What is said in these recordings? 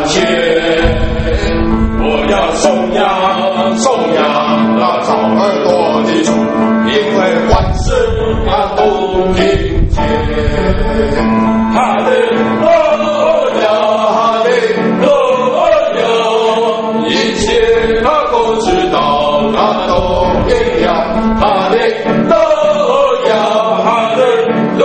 前，我要颂扬颂扬那造耳朵的主，因为万事他都听见。哈利路亚，哈利路亚，一切他都知道，他都明了。哈利路亚，哈利路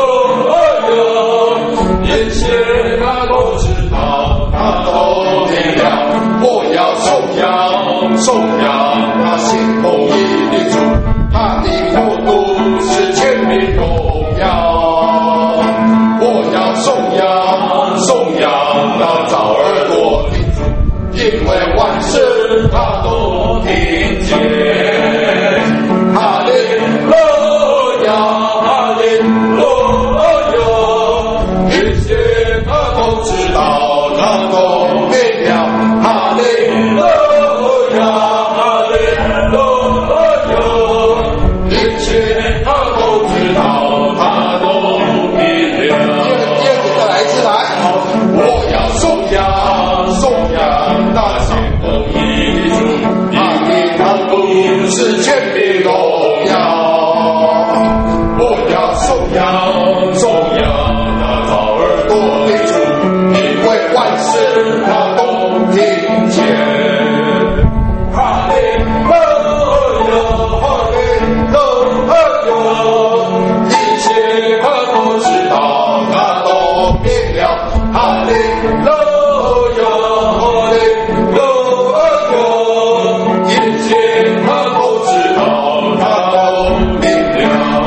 亚，一切他都知道，他都明了。我要颂扬颂扬那行公义的主，他的国度是全民荣耀。我要颂扬颂扬那造耳朵的主，因为万事他都听见。哈利路亚，哈利路亚，一切他都知道，他都明了。哈利路亚，哈利路亚，一切他都知道，他都明了。第二节再来一次来，我要颂扬颂扬那些公义的主，他的国度是全民荣耀。我要颂扬颂扬那造耳朵的主，因为万事他都听见。哈利路亚，哈利路亚，一切他都知道，他都明了。哈利路亚，哈利路亚，一切他都知道，他都明了。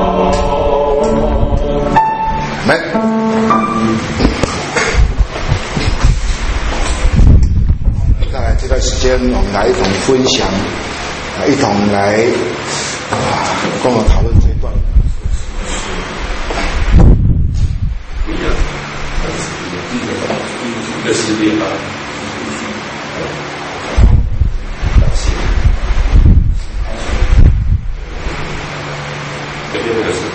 来，再来这段时间，我们来一同分享，一同来跟我讨论这一段。 这是列吧。这边那个是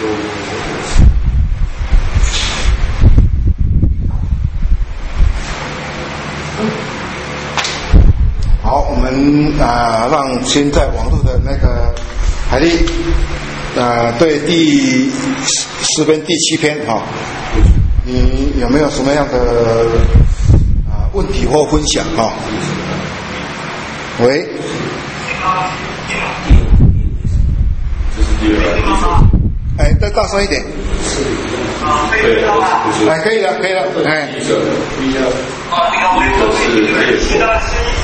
好，我们让先在网络的那个海丽对第诗篇第7篇哈，你有没有什么样的问题或分享哈？喂， 这是第二个。 哎，再大声一点。 对， 哎，可以了，可以了，哎。 第一个，就是列国。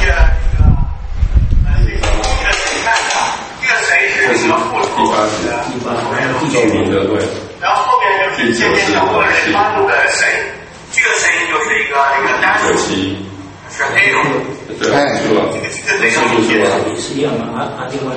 这是第8节，著名的对。 然后后面就是前面讲过人发怒的神，这个神就是一个单数，是 A 种。 对，是吧？这个是一样吗？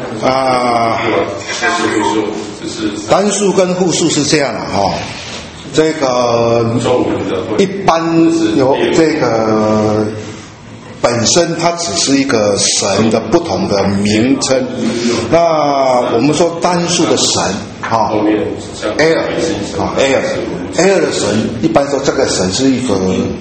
单数跟复数是这样的哈。这个一般有这个本身它只是一个神的不同的名称。那我们说单数的神哈 ，Air 的神，一般说这个神是一个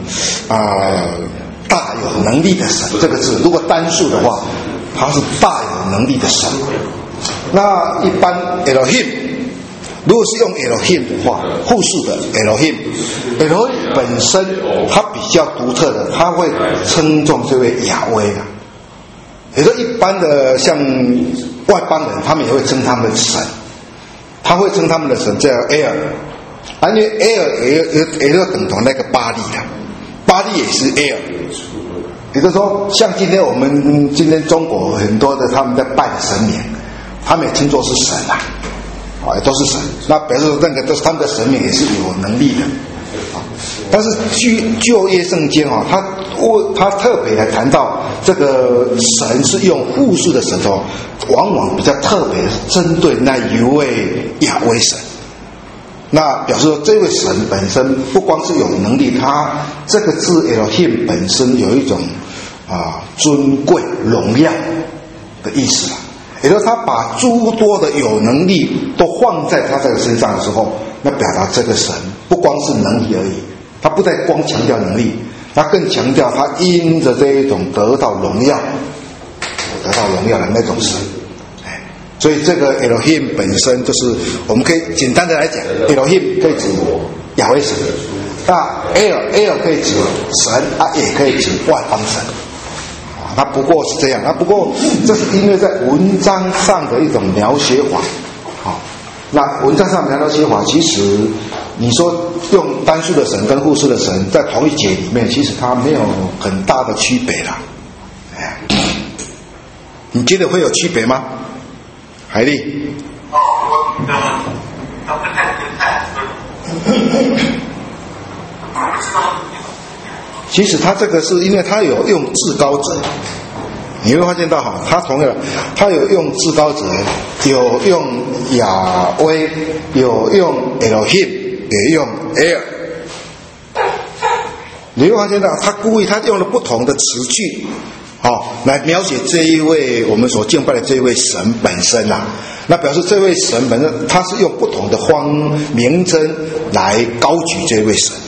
大有能力的神。这个字如果单数的话，它是大有能力的神。那一般 Elohim， 如果是用 Elohim 的话，复数的 Elohim 本身它比较独特的，它会称重这位亚威的。也就一般的像外邦人，他们也会称他们的神，他会称他们的神叫 Air， 因为 Air 也就等同那个巴利的，巴利也是 Air。也就是说，像今天中国很多的他们在拜的神明，他们也称作是神啦，也都是神。那表示那个都是他们的神明也是有能力的。但是旧约圣经他特别来谈到这个神是用复数的神头，往往比较特别针对那一位亚威神。那表示说这位神本身不光是有能力，他这个字 Elohim 本身有一种尊贵荣耀的意思。也就是他把诸多的有能力都放在他这个身上的时候，那表达这个神不光是能力而已，他不再光强调能力， 他更强调他因着这一种得到荣耀的那种神。所以这个 Elohim 本身就是我们可以简单的来讲 ，Elohim 可以指亚威神，那 El 可以指神也可以指外邦神。它不过是这样，不过这是因为在文章上的一种描写法。那文章上描写法，其实你说用单数的神跟复数的神在同一节里面，其实它没有很大的区别啦。你觉得会有区别吗？海丽？ 我不太其实他这个是因为他有用至高者，你会发现到他同样他有用至高者，有用亚威，有用 Elohim， 也用 El。你会发现到他故意他用了不同的词句，来描写这一位我们所敬拜的这一位神本身啊。那表示这位神本身他是用不同的名称来高举这位神。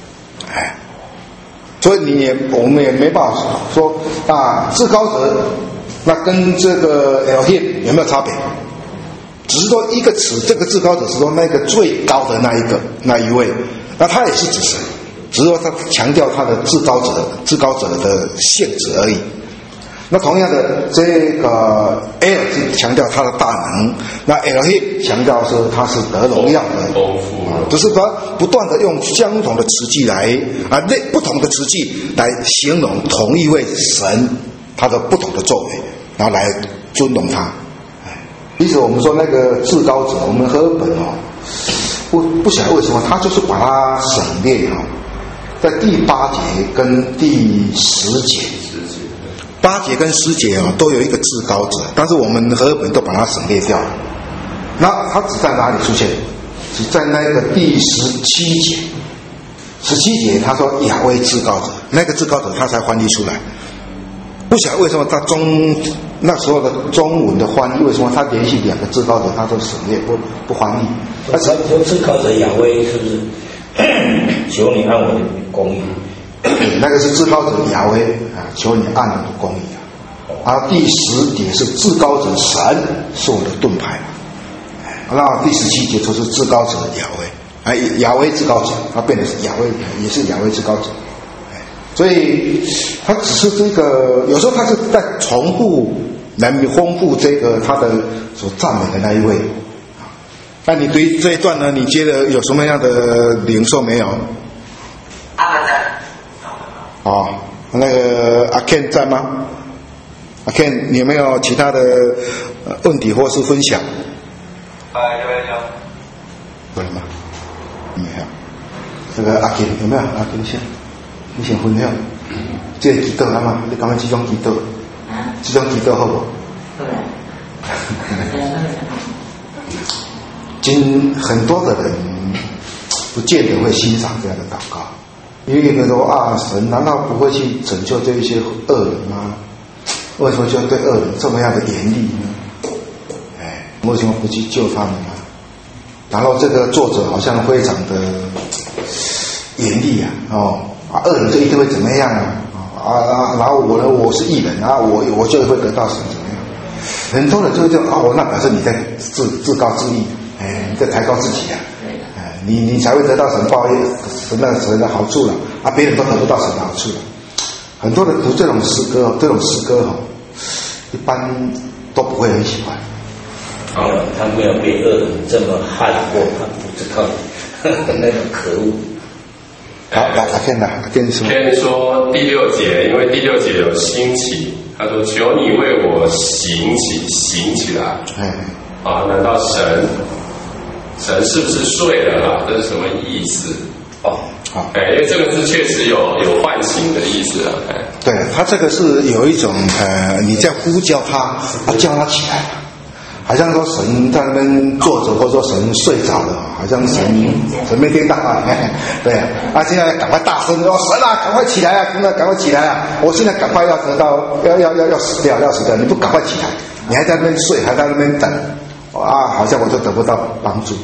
所以我们也没办法说至高者那跟这个 Elohim 有没有差别？只是说一个词，这个至高者是说那个最高的那一位，那他也是指神，只是说他强调他的至高者的性质而已。那同样的，这个 El 是强调他的大能，那 Elohim 强调是他是得荣耀的，就是他不断的用相同的词句来不同的词句来形容同一位神他的不同的作为，然后来尊荣他。其实我们说那个至高者，我们和本不晓得为什么他就是把它省略在第8节跟第10节。8节跟10节都有一个至高者，但是我们和本都把它省略掉了。那它只在哪里出现？只在那个第17节。17节他说亚威至高者，那个至高者他才翻译出来。不晓得为什么他那时候的中文的翻译，为什么他连续2个至高者他都省略不翻译？ 他说至高者亚威是不是？求你按我的公义。 那个是至高者亚威求你按我的公义第10节是至高者神是我的盾牌，那第17节就是至高者亚威，亚威至高者，他变成是亚威，也是亚威至高者。所以他只是这个，有时候他是在重复来丰富这个他的所赞美的那一位。那你对这一段呢，你觉得有什么样的领受没有？那个阿 Ken 在吗？阿 Ken 你有没有其他的问题或是分享？有吗？没有。这个阿 Ken 有没有？阿 Ken 你先分享。这个祈祷嘛，你感觉这种祈祷？这种祈祷好不？很多的人不见得会欣赏这样的祷告。因为有人说神难道不会去拯救这一些恶人吗？为什么就对恶人这么样的严厉呢？为什么不去救他们呢？然后这个作者好像非常的严厉恶人就一定会怎么样然后我是义人我就会得到神怎么样？很多人就那表示你在自高自义，你在抬高自己你才会得到神报神的好处了别人都得不到神的好处了。很多人读这种诗歌一般都不会很喜欢。 他没有被恶人这么害过，他不知道那种可恶。 好，来阿健说。 Ken 说第6节，因为第6节有兴起，他说求你为我行起来。难道神是不是睡了这是什么意思？因为这个字确实有唤醒的意思对，他这个是有一种你在呼叫他，叫他起来，好像说神在那边坐着，或者说神睡着了，好像神没听到对现在赶快大声说神赶快起来赶快起来我现在赶快要得到要死掉，你不赶快起来，你还在那边睡，还在那边等好像我就得不到帮助。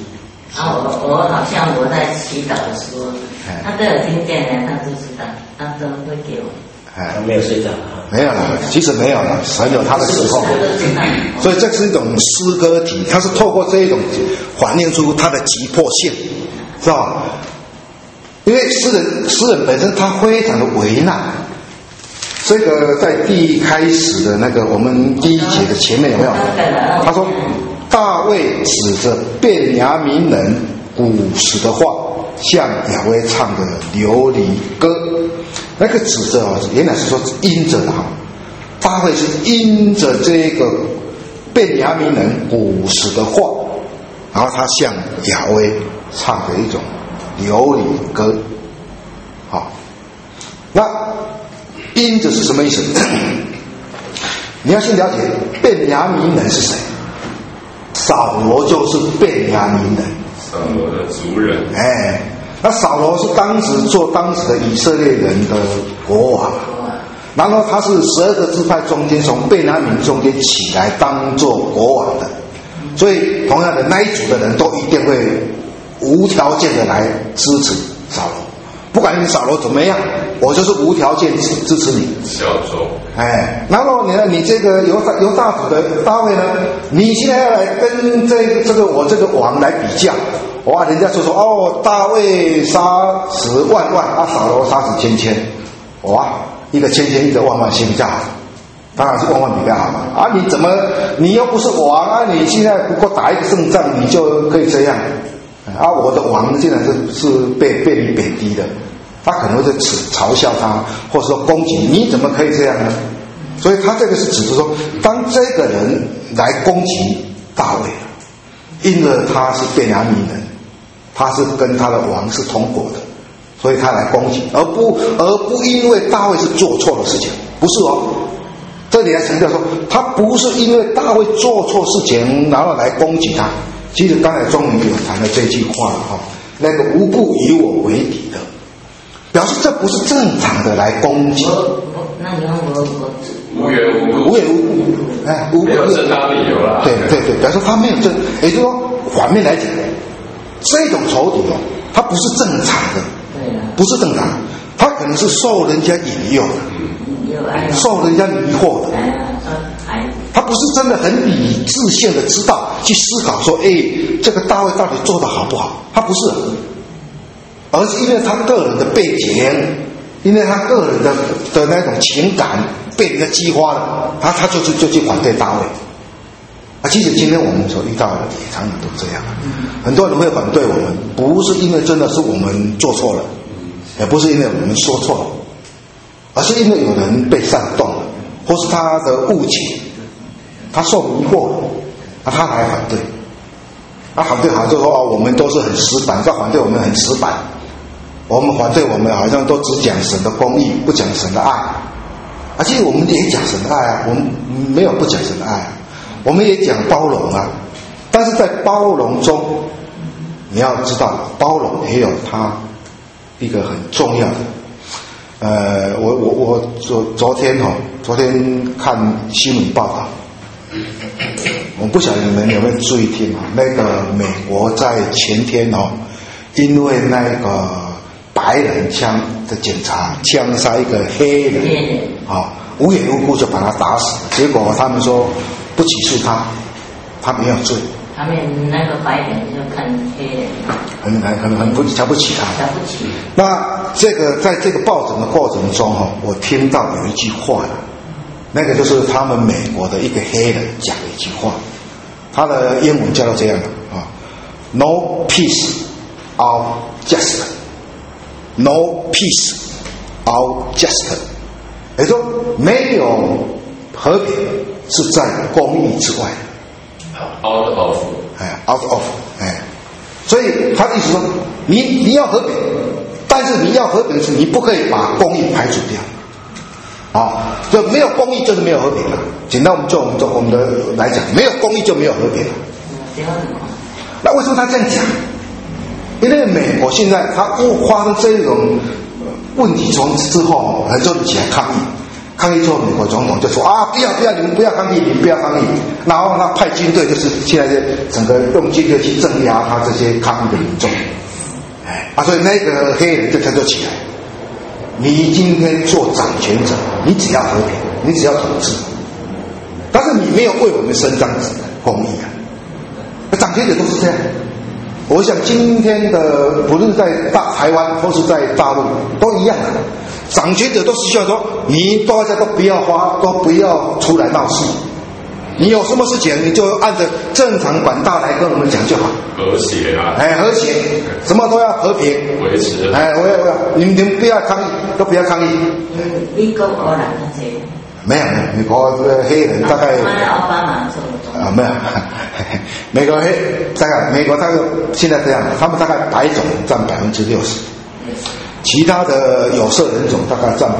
我好像我在祈祷的时候，他都有听见的，他都知道，他都会给我。 他没有睡着啊？ 没有了，其实没有了，神有他的时候。所以这是一种诗歌体，它是透过这一种反映出它的急迫性，是吧？因为诗人本身他非常的为难。这个在第一开始的那个我们第一节的前面有没有？他说大卫指着便雅悯人古时的话，向亚威唱的流离歌。那个指着原来是说因着的，大卫是因着这个便雅悯人古时的话，然后他向亚威唱的一种流离歌。好，那因着是什么意思？你要先了解便雅悯人是谁。扫罗就是便雅悯人， 扫罗的族人。 那扫罗是当时的以色列人的国王，然后他是12个支派中间从便雅悯中间起来当做国王的，所以同样的那一组的人都一定会无条件的来支持扫罗，不管你扫罗怎么样，我就是无条件支持你， 效忠。 然后你这个犹大族的大卫呢，你现在要来跟这个我这个王来比较。哇，人家说大卫杀死万万，扫罗杀死千千，哇，一个千千，一个万万，谁比较好？当然是万万比较好嘛。你又不是王你现在不过打一个胜仗，你就可以这样我的王竟然是被你贬低的，他可能会嘲笑他，或者说攻击你，怎么可以这样呢？所以他这个是指出说，当这个人来攻击大卫，因为他是便雅悯人，他是跟他的王是同国的，所以他来攻击，而不因为大卫是做错了事情，不是这里要强调说，他不是因为大卫做错事情然后来攻击他。其实刚才钟明有谈了这句话了那个无故以我为敌的，表示这不是正常的来攻击。 那你看我无缘无故，没有正当理由啦。 对，表示他没有正，也就是说反面来讲，这种仇敌他不是正常的，不是正常的，他可能是受人家引诱的，受人家迷惑的。他不是真的很理智性的知道去思考说，这个大卫到底做得好不好？他不是，而是因为他个人的背景，因为他个人的那种情感被人家激发了，他就去反对大卫。其实今天我们所遇到的也常常都这样，很多人会反对我们，不是因为真的是我们做错了，也不是因为我们说错了，而是因为有人被煽动了，或是他的误解，他受迷惑了，他来反对。反对好像就说我们都是很死板，他反对我们很死板，我们反对我们好像都只讲神的公义，不讲神的爱。其实我们也讲神的爱我们没有不讲神的爱我们也讲包容但是在包容中，你要知道包容也有它一个很重要的。我昨天看新闻报道，我不晓得你们有没有注意听那个美国在前天因为那个白人枪的警察枪杀一个黑人无缘无故就把他打死了，结果他们说不起诉他没有罪。 他们那个白人就看黑人很不瞧不起他。 瞧不起。 那这个在这个报诊的过程中我听到有一句话，那个就是他们美国的一个黑人讲的一句话，他的英文叫做这样的No peace or justice, No peace or justice， 也就是说没有和平是在公义之外。 out of， 所以他的意思说，你要和平，但是你要和平的时候，你不可以把公义排除掉。就没有公义就是没有和平了。简单我们的来讲，没有公义就没有和平了。那为什么他这样讲？因为美国现在他发生这种问题之后，很多人起来抗议之后，美国总统就说啊，不要，你们不要抗议，然后他派军队，就是现在整个用军队去镇压他这些抗议的民众。所以那个黑人他就起来，你今天做掌权者，你只要和平，你只要统治，但是你没有为我们伸张公义啊。掌权者都是这样。我想今天的不论在台湾或是在大陆都一样的，掌权者都是希望说，你大家都不要出来闹事，你有什么事情你就按着正常管道来跟我们讲就好。 和谐啊， 和谐，什么都要和平维持。 我你们不要抗议，都不要抗议。 美国荷兰那些没有，美国这个黑人大概奥巴马做没有，美国大概美国大概现在这样，他们大概白种占60%，其他的有色人种大概占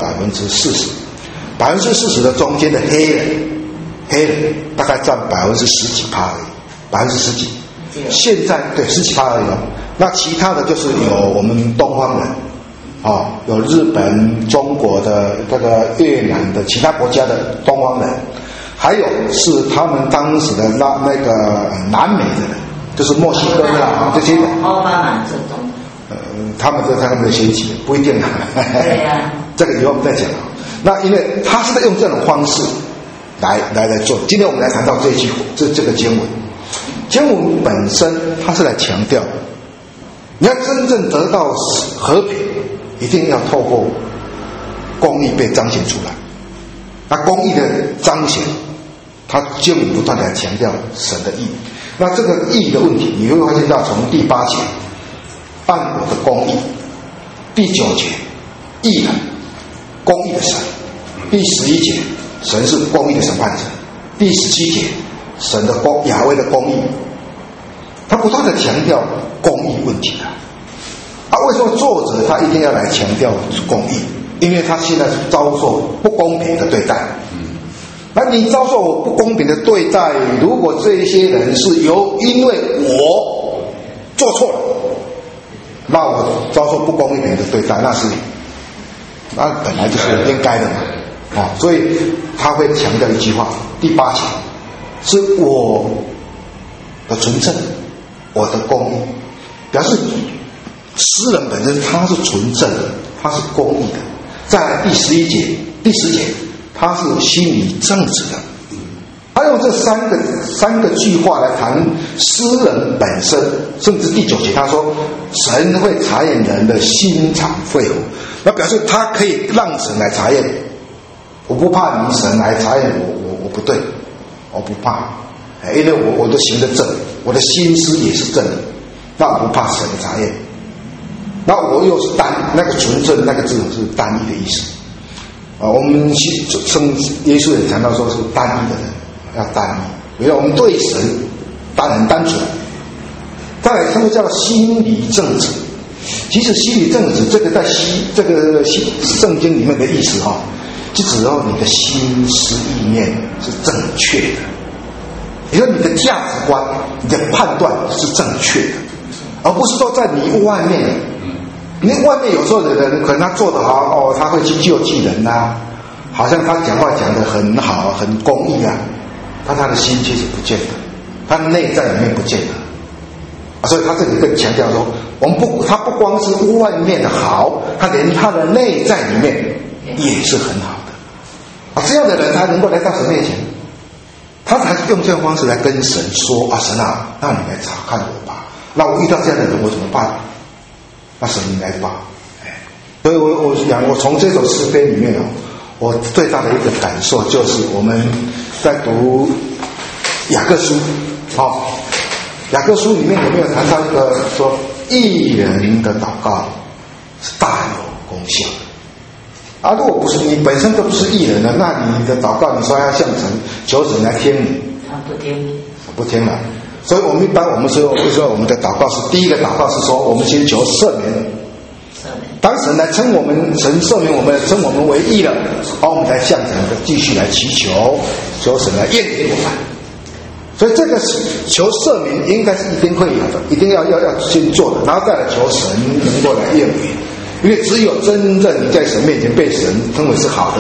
40%，40%的中间的黑人大概占10几%而已，10几%。现在对10几%而已。那其他的就是有我们东方人，有日本、中国的这个越南的其他国家的东方人，还有是他们当时的那个南美的人，就是墨西哥啦这些人。 奥巴马做总统。 他们的选举不一定啊。 对呀。 这个以后我们再讲。那因为他是在用这种方式来做。今天我们来谈到这个经文。经文本身它是来强调，你要真正得到和平，一定要透过公义被彰显出来。那公义的彰显，它经文不断地来强调神的义。那这个义的问题，你会发现到从第8节，万国的公义；第9节，义人，公义的神；第11节，神是公义的审判者；第17节，神的亚威的公义。他不断地强调公义问题为什么作者他一定要来强调公义？因为他现在是遭受不公平的对待。那你遭受不公平的对待，如果这些人是因为我做错了，那我遭受不公平的对待，那本来就是应该的嘛。所以他会强调一句话，第8节是我的纯正，我的公义，表示诗人本身他是纯正的，他是公义的。在第10节，他是心理正直的。他用这三个句话来谈诗人本身，甚至第9节他说神会查验人的心肠肺腑，那表示他可以让神来查验。我不怕你神来查验我不对，我不怕，因为我都行得正，我的心思也是正的，那我不怕神的查验。那我又是那个纯正那个字是单一的意思我们称耶稣也谈到说是单一的人要单一，因为我们对神很单纯。再来他们叫心理正直，其实心理正直这个在这个圣经里面的意思就指到你的心思意念是正确的，也就是你的价值观、你的判断是正确的，而不是说在你外面。你外面有时候的人可能他做得好他会去救济人好像他讲话讲得很好很公益但他的心其实不见得，他的内在里面不见得所以他这里更强调说，他不光是外面的好，他连他的内在里面也是很好的这样的人才能够来到神面前，他才用这种方式来跟神说神那你来查看我吧，那我遇到这样的人我怎么办？那神你来吧。所以我想我从这首诗篇里面我最大的一个感受就是我们在读雅各书雅各书里面有没有谈到一个说义人的祷告是大有功效如果不是你本身都不是义人那你的祷告你说要向神求神来听你不听了。所以我们一般我们说我们的祷告是第一个祷告是说我们先求赦免，当神来称我们，神赦免我们，称我们为义了，我们才向神继续来祈求神来验给我们。所以这个求赦免应该是一定会有的，一定要先做的，然后再来求神能够来验给，因为只有真正你在神面前被神称为是好的，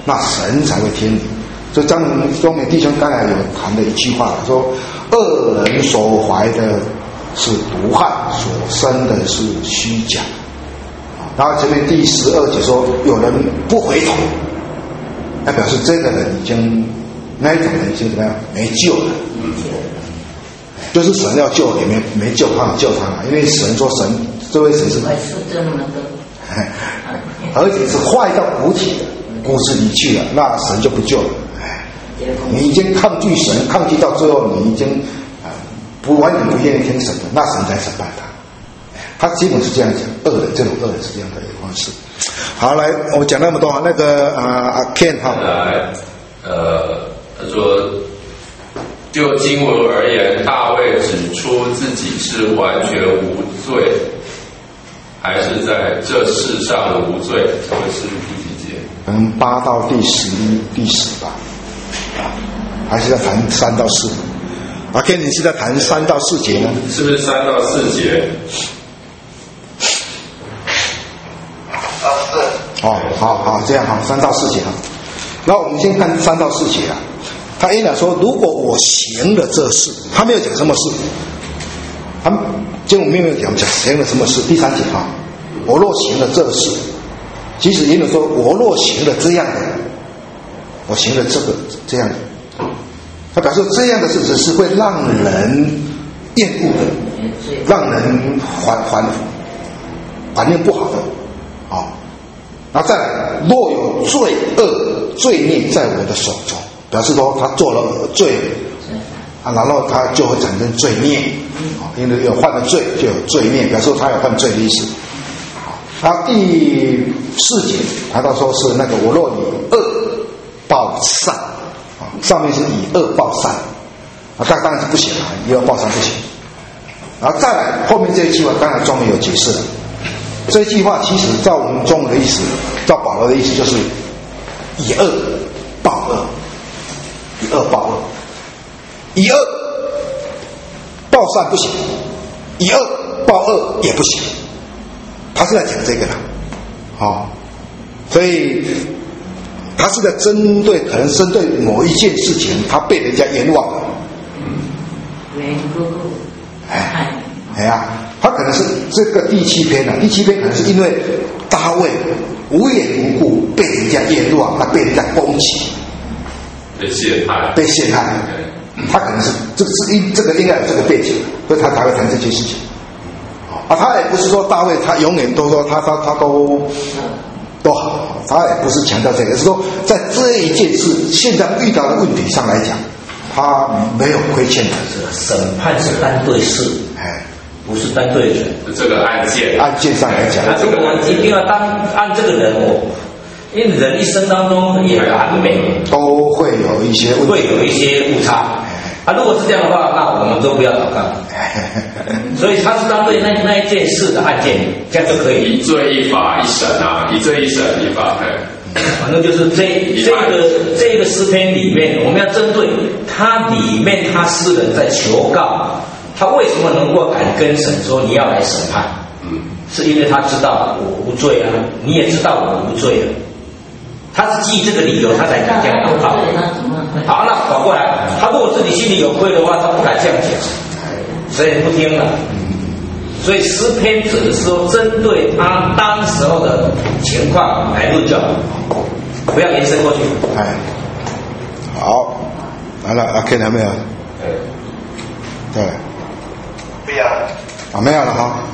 那神才会听你。所以张明弟兄刚才有谈的一句话，说恶人所怀的是毒害，所生的是虚假。然后前面第12节说有人不回头，那表示这个人已经那一种人已经怎么样没救了，就是神要救也没救他，救他了，因为神说神这位神是而且是坏到骨体的骨子里去了，那神就不救了。你已经抗拒神，抗拒到最后你已经不完全不愿意听神的，那神才审判他。他基本是这样讲，这种恶人是这样的一个方式。好，来，我讲那么多，那个阿 Ken 哈， 他说，就经文而言，大卫指出自己是完全无罪，还是在这世上无罪？这个是第几节 ？8到第11、第10吧，还是在谈3到4？阿 Ken， 你是在谈3到4节呢？ 是不是3到4节？ 好，这样好，3到4节哈。那我们先看3到4节啊。他依然说，如果我行了这事，他没有讲什么事，他经文没有讲行了什么事。第3节哈，我若行了这事，其实也有说，我若行了这样的，我行了这样的，他表示这样的事只是会让人厌恶的，让人反应不好的，然后再来，若有罪孽在我的手中，表示说他做了罪然后他就会产生罪孽，因为有犯了罪就有罪孽，表示说他有犯罪的意思。然后第4节谈到说是那个我若以恶报善，上面是以恶报善，当然是不行了，以恶报善不行。然后再来后面这一句话，刚才庄明有解释了。这句话其实照我们中文的意思，照保罗的意思就是以恶报恶，以恶报恶，以恶报善不行，以恶报恶也不行，他是在讲这个啦，所以他是在针对可能针对某一件事情，他被人家冤枉了，他可能是这个第7篇第7篇可能是因为大卫无缘无故被人家冤枉，他被人家攻击， 被陷害， 他可能是这个应该有这个背景，所以他才会谈这件事情。他也不是说大卫他永远都说他都好，他也不是强调这个，是说在这一件事现在遇到的问题上来讲，他没有亏欠的。 审判是单对事，不是单对人。 这个案件上来讲， 如果我一定要按这个人因为人一生当中也难免都会有一些误差。如果是这样的话，那我们都不要祷告。所以他是针对那一件事的案件，这样就可以一罪一罚一审一罪一审一罚。 反正就是这个诗篇里面，我们要针对它里面他诗人在求告，他为什么能够敢跟神说你要来审判？是因为他知道我无罪啊，你也知道我无罪啊。他是基于这个理由，他才敢这样祷告。好，那反过来，他如果自己心里有愧的话，他不敢这样讲，所以不听了。所以诗篇只是说针对他当时候的情况来论教，不要延伸过去。 好，来了，阿 Ken 还没有？对， 没有。 没有了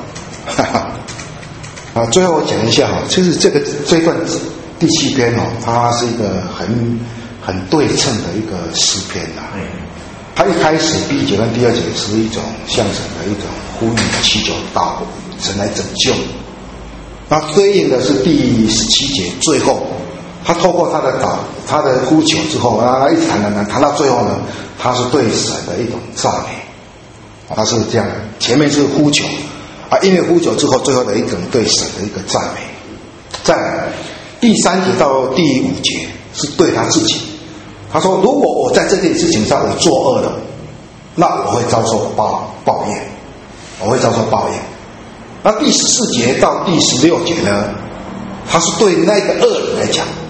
哈。最后我讲一下其实这段第7篇它是一个很对称的一个诗篇它一开始第1节跟第2节是一种向神的一种呼吁祈求到神来拯救，那对应的是第17节最后，他透过他的呼求之后一直谈到最后呢，他是对神的一种赞美，他是这样，前面是呼求因为呼求之后，最后的一种对神的一个赞美。再来第3节到第5节是对他自己，他说如果我在这件事情上我作恶了，那我会遭受报应，我会遭受报应。那第14节到第16节呢，他是对那个恶人来讲，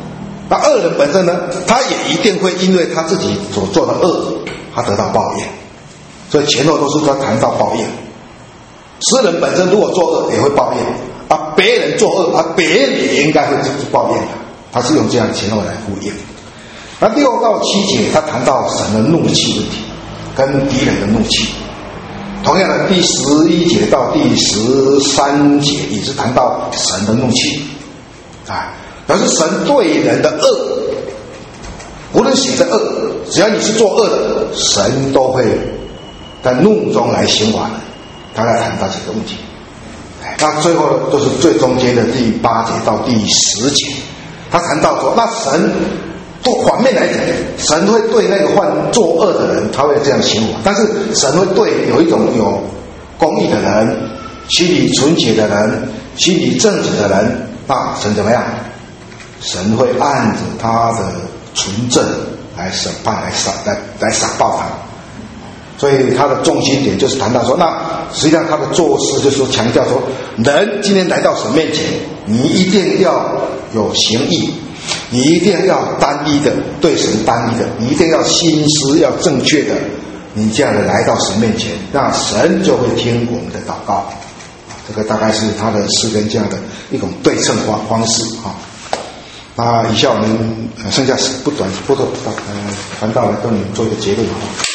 那恶人本身呢，他也一定会因为他自己所做的恶，他得到报应。所以前后都是他谈到报应。诗人本身如果做恶也会报应啊，别人做恶啊，别人也应该会报应的。他是用这样前后来呼应。那6到7节他谈到神的怒气问题，跟敌人的怒气。同样的，第11节到第13节也是谈到神的怒气，表示神对人的恶，无论行的恶，只要你是做恶的，神都会在怒中来刑罚人。他来谈到这个问题。那最后呢，就是最中间的第8节到第10节，他谈到说，那神做反面来讲，神会对那个作恶的人，他会这样刑罚，但是神会对有一种有公义的人、心里纯洁的人、心里正直的人，那神怎么样？神会按着他的纯正来审判，来赏报他。所以他的重心点就是谈到说，那实际上他的做事就是说强调说，人今天来到神面前，你一定要有行义，你一定要单一的对神单一的，你一定要心思要正确的，你这样的来到神面前，那神就会听我们的祷告。这个大概是他的诗篇这样的一种对称方式啊。那以下我们剩下不短谈到来跟你们做一个结论啊。